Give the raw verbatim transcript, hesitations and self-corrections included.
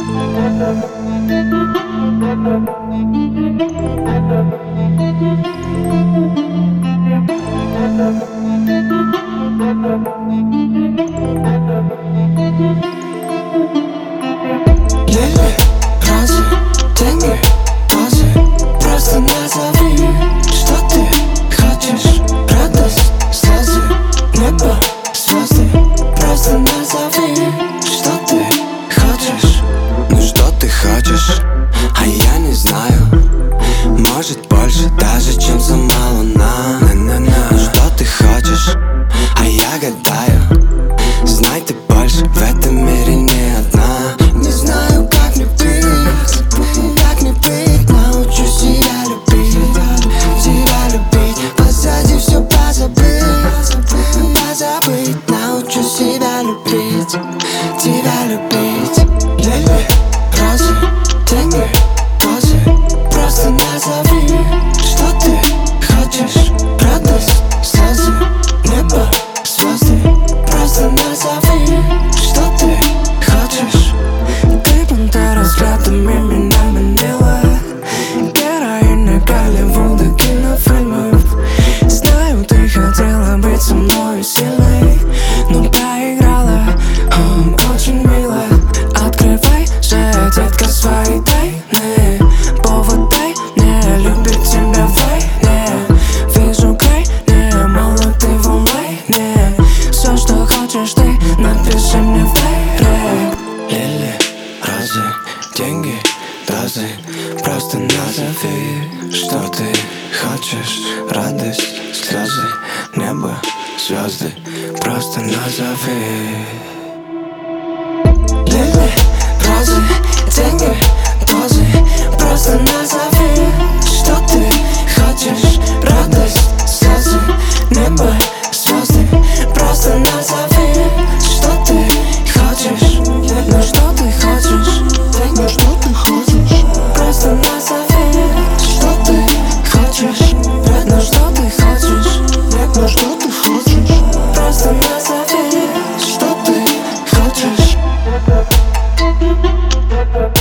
Лили, розы, деньги, позы. Просто назови, что ты хочешь. Радость, слезы, небо, звезды. Просто назови, что ты хочешь. Ну что ты хочешь, а я не знаю. Может больше даже, чем сама луна. На-на-на. Ну что ты хочешь, а я гадаю. Знай, ты больше в этом мире не одна. Не знаю, как мне быть, как мне быть. Научу себя любить, тебя любить. Позади все позабыть, позабыть. Научу себя любить, тебя любить. Лили, розы, деньги, позы. Просто назови, что ты хочешь. Радость, слезы, небо, звезды. Просто назови, что ты хочешь. Ты пантера взглядами меня манила. Героиня Голливуда, кинофильмов. Знаю, ты хотела быть со мной сильной, но проиграла, м, очень мило. Открывай же, детка, свои тайны. Повод дай мне любить тебя вдвойне. Вижу крайне мало ты в онлайне. Все, что хочешь ты, напиши мне в дайрект. Лили, розы, деньги, дозы. Просто назови, что ты хочешь. Радость, слезы, небо, звезды. Просто назови. Лили, розы, деньги, дозы. Просто назови, что ты хочешь. Радость, слезы, небо, звезды. Просто назови, что ты хочешь. Ну что ты хочешь? Ну что ты хочешь? Просто назови, что ты хочешь. Ну что ты хочешь? Ну что ты хочешь? Просто назови, что ты хочешь.